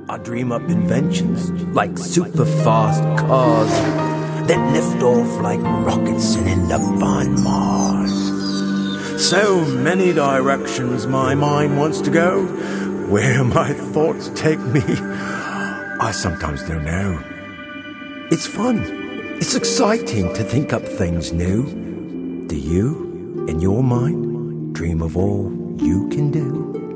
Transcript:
I dream up inventions like super fast cars that lift off like rockets and end up on Mars. So many directions my mind wants to go. Where my thoughts take me, I sometimes don't know. It's fun. It's exciting to think up things new. Do you, in your mind, dream of all you can do?